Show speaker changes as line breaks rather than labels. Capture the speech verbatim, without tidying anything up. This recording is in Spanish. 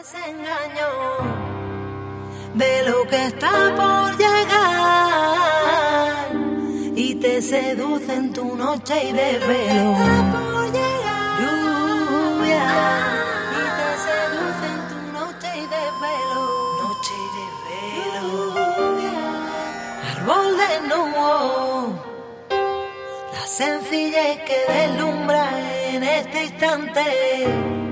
desengaño de lo que está por llegar y te seduce en tu noche y desvelo. Lluvia y te seduce en tu noche y desvelo. Noche y desvelo. Lluvia, árbol desnudo, la sencillez que deslumbra en este instante.